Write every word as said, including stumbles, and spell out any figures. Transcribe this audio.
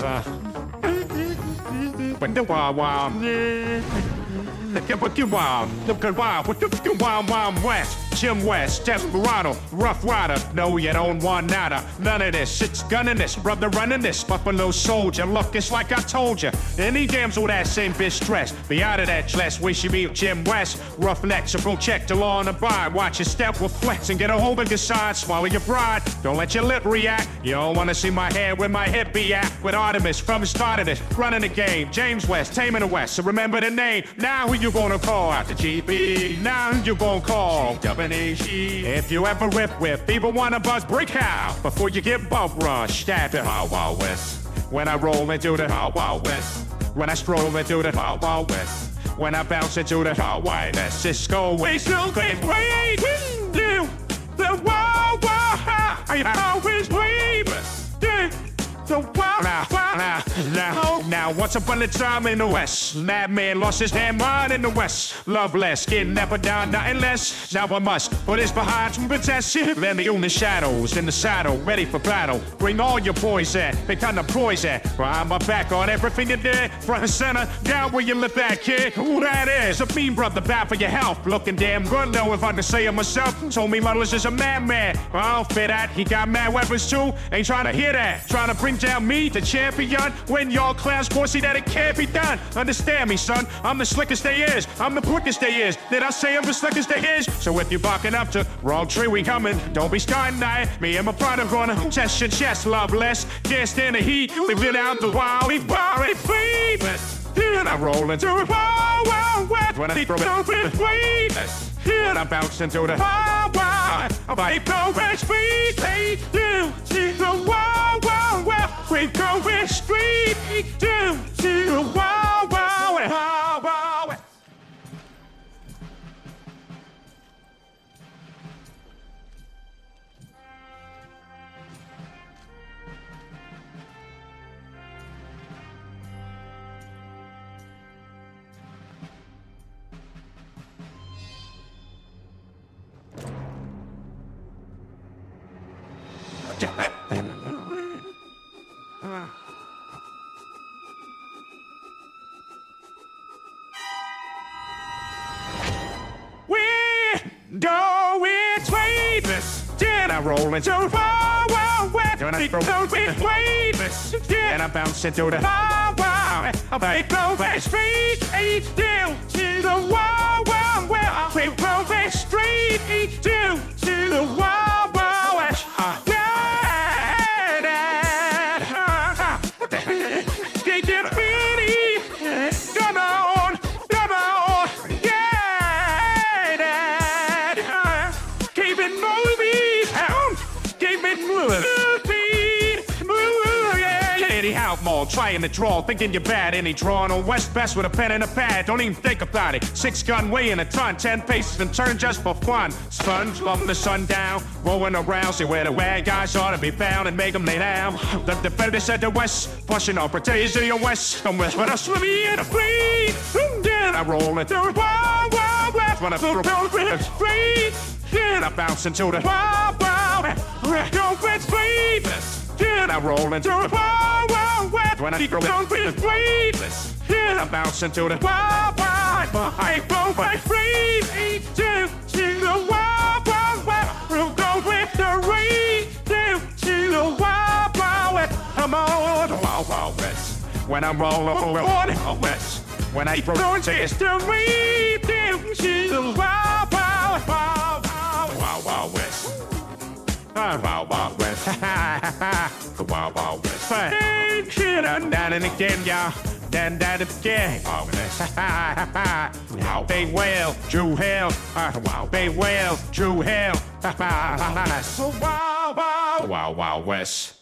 When the wild, wild, yeah. But you wild, look at wild, what you wild, wild west. Jim West, Desperado, Rough Rider. No, you don't want nada. None of this. It's gunning this, brother running this. Buffalo Soldier. Look, it's like I told you. Any damsel that same bitch dress. Be out of that dress. We should be Jim West. Roughnecks, so go check the law and abide. Watch your step with flex and get a hold of your side. Swallow your pride. Don't let your lip react. You don't want to see my head where my hip be at. With Artemis from the start of this. Running the game. James West, taming the West. So remember the name. Now who you gonna call? Out the G B. Now who you gonna call? If you ever rip with, people wanna buzz, break out before you get bump rush. Stab it, Wild Wild West. When I roll into the Wild Wild West. When I stroll into the Wild Wild West. When I bounce into the Wild Wild West. Cisco, we still can't wait. Do the Wild Wild. I always wait. The wild, now, now, now, now, once upon a time in the West, madman lost his damn mind in the West. Loveless, getting never down, nothing less. Now I must put his behind to protest it. Let me in the shadows, in the saddle, ready for battle. Bring all your boys in, they kind of poison. Behind my back on everything you did, front and center, down where you live that kid. Who that is? A mean brother, bad for your health. Looking damn good, though, if I can say it myself. Told me Loveless is a madman. I don't fit that, he got mad weapons too. Ain't trying to hear that, trying to bring down me, the champion, when y'all clowns boy see that it can't be done. Understand me, son, I'm the slickest they is, I'm the quickest they is. Did I say I'm the slickest they is? So if you're barking up to wrong tree, we coming. Don't be starting that. Me and my brother gonna test your chest, Loveless. Can't stand the heat, we've been out the wild, we bar it free. And I roll into the wild, wild west. When I throw it open, wait. And I bounce into the wild, wild. I go west, street, hey, do to the wild, wild west. We go west, street, do to the wild, wild west, wild, wild west. Go with Wavis, then I roll into the wild, wild west. When I go with Wavis, then I bounce into the wild, wild west. I go back straight, each down to the wild, wild west. We go back straight, each down to the wild, wild west. Uh, yeah, yeah, uh, they get ready, come on, come on, yeah. Anyhow, Maul, trying to draw, thinking you're bad. Any drawing on West Best with a pen and a pad. Don't even think about it. Six gun weighing a ton, ten paces and turn just for fun. Sponge, loving the sun down, rolling around. See where the bad guys ought to be found and make them lay down. The defenders at the West, pushing on parties to your West. Come with us, swim me in a fleet. Then I roll into the wild, wild west. When I feel the with street. Then I bounce into the wild, wild west. Go with street. Then I roll into the wild, wild west. When I go with weightless. Then I bounce into the wild, wild west. I go by free. Down to the wild, wild west. We'll go with the rain. Down to the wild, wild west. I'm on the wild, wild west. When I'm rolling over on the west. When I roll into the rain. Down to the wild, wild, wild, wild, wild, wild west. Wild, wild, wild west. The wild, wild west. Hey, shit, I'm down and again, y'all. Down, down it again. Wild west. Wild Bay Whale, Drew Hill. Wild Bay Whale, Drew Hill. So wild, wild. Wild, wild west.